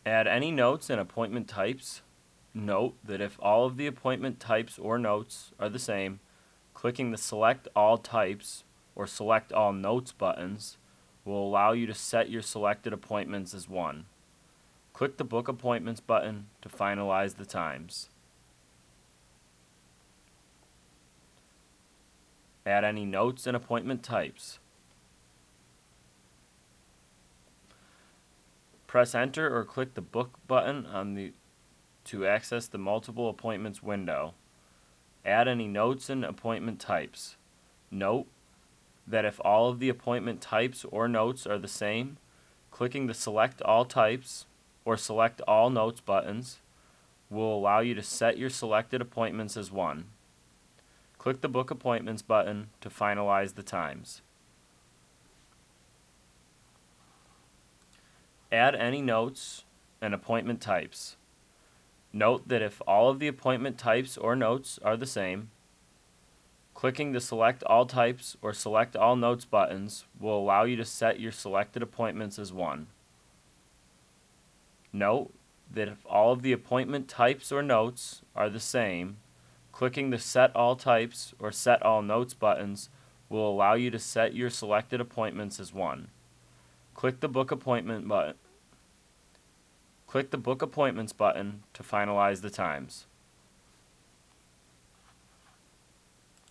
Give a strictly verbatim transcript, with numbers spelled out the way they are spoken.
Add any notes and appointment types. Note that if all of the appointment types or notes are the same, clicking the Select All Types or Select All Notes buttons will allow you to set your selected appointments as one. Click the Book Appointments button to finalize the times. Add any notes and appointment types. Press Enter or click the Book button on the to access the Multiple Appointments window. Add any notes and appointment types. Note that if all of the appointment types or notes are the same, clicking the Select All Types or Select All Notes buttons will allow you to set your selected appointments as one. Click the Book Appointments button to finalize the times. Add any notes and appointment types. Note that if all of the appointment types or notes are the same, clicking the Select All Types or Select All Notes buttons will allow you to set your selected appointments as one. Note that if all of the appointment types or notes are the same, clicking the Set All Types or Set All Notes buttons will allow you to set your selected appointments as one. Click the Book Appointment button. Click the Book Appointments button to finalize the times.